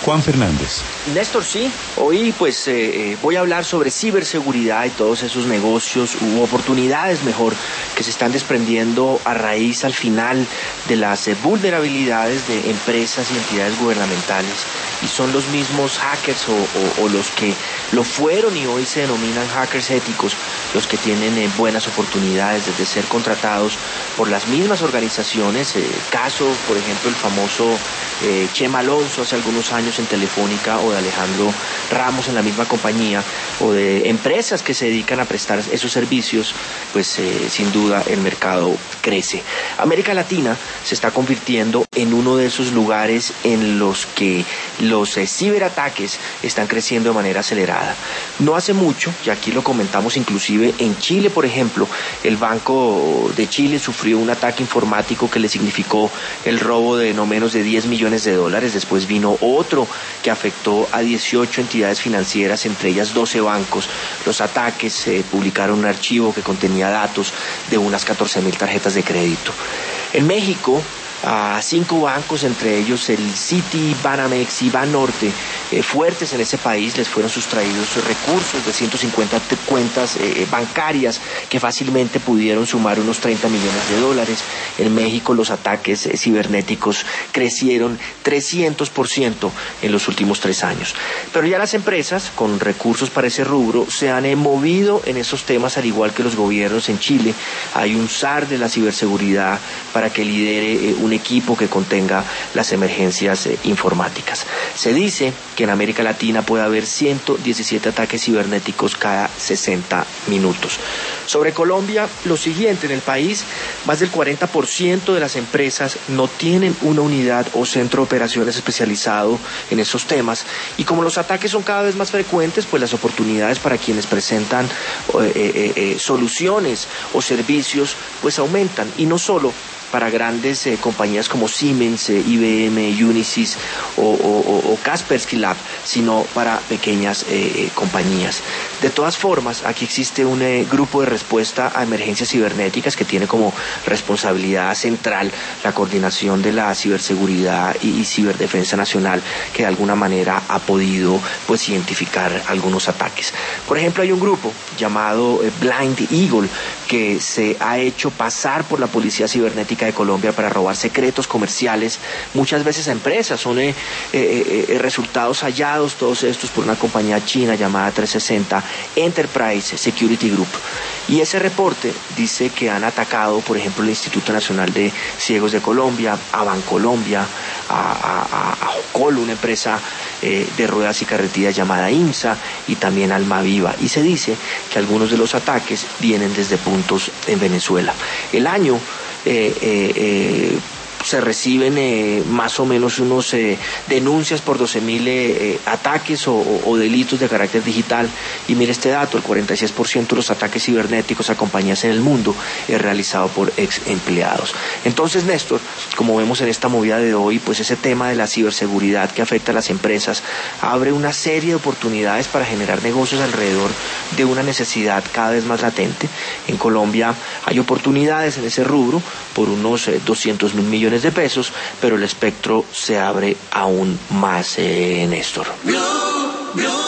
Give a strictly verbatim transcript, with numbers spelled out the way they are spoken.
Juan Fernández. Néstor, sí, hoy pues eh, voy a hablar sobre ciberseguridad y todos esos negocios u oportunidades mejor que se están desprendiendo a raíz al final de las eh, vulnerabilidades de empresas y entidades gubernamentales, y son los mismos hackers o, o, o los que lo fueron y hoy se denominan hackers éticos los que tienen eh, buenas oportunidades desde ser contratados por las mismas organizaciones, eh, caso por ejemplo el famoso eh, Chema Alonso hace algunos años en Telefónica, o de Alejandro Ramos en la misma compañía, o de empresas que se dedican a prestar esos servicios. Pues eh, sin duda el mercado crece. América Latina se está convirtiendo en uno de esos lugares en los que los eh, ciberataques están creciendo de manera acelerada. No hace mucho, y aquí lo comentamos inclusive en Chile, por ejemplo, el Banco de Chile sufrió un ataque informático que le significó el robo de no menos de diez millones de dólares. Después vino otro que afectó a dieciocho entidades financieras, entre ellas doce bancos. Los ataques eh, publicaron un archivo que contenía datos de unas catorce mil tarjetas de crédito. En México, a cinco bancos, entre ellos el Citi, Banamex y Banorte, eh, fuertes en ese país, les fueron sustraídos recursos de ciento cincuenta cuentas eh, bancarias que fácilmente pudieron sumar unos treinta millones de dólares. En México los ataques eh, cibernéticos crecieron trescientos por ciento en los últimos tres años. Pero ya las empresas con recursos para ese rubro se han eh, movido en esos temas, al igual que los gobiernos. En Chile hay un zar de la ciberseguridad para que lidere eh, un un equipo que contenga las emergencias eh, informáticas. Se dice que en América Latina puede haber ciento diecisiete ataques cibernéticos cada sesenta minutos. Sobre Colombia, lo siguiente: en el país, más del cuarenta por ciento de las empresas no tienen una unidad o centro de operaciones especializado en esos temas, y como los ataques son cada vez más frecuentes, pues las oportunidades para quienes presentan eh, eh, eh, soluciones o servicios pues aumentan, y no solo para grandes eh, compañías como Siemens, eh, I B M, Unisys o, o, o Kaspersky Lab, sino para pequeñas eh, eh, compañías. De todas formas, aquí existe un eh, grupo de respuesta a emergencias cibernéticas que tiene como responsabilidad central la coordinación de la ciberseguridad y, y ciberdefensa nacional, que de alguna manera ha podido pues identificar algunos ataques. Por ejemplo, hay un grupo llamado eh, Blind Eagle que se ha hecho pasar por la Policía Cibernética de Colombia para robar secretos comerciales, muchas veces a empresas. Son eh, eh, eh, resultados hallados todos estos por una compañía china llamada trescientos sesenta Enterprise Security Group. Y ese reporte dice que han atacado, por ejemplo, el Instituto Nacional de Ciegos de Colombia, a Bancolombia, a, a, a Jocol, una empresa eh, de ruedas y carretillas llamada IMSA, y también Almaviva. Y se dice que algunos de los ataques vienen desde puntos en Venezuela. El año Eh, eh, eh, se reciben eh, más o menos unos eh, denuncias por doce mil eh, eh, ataques o, o, o delitos de carácter digital. Y mire este dato: el cuarenta y seis por ciento de los ataques cibernéticos a compañías en el mundo es realizado por ex empleados. Entonces, Néstor, como vemos en esta movida de hoy, pues ese tema de la ciberseguridad que afecta a las empresas abre una serie de oportunidades para generar negocios alrededor de una necesidad cada vez más latente. En Colombia hay oportunidades en ese rubro por unos eh, doscientos mil millones de pesos, pero el espectro se abre aún más, eh, Néstor.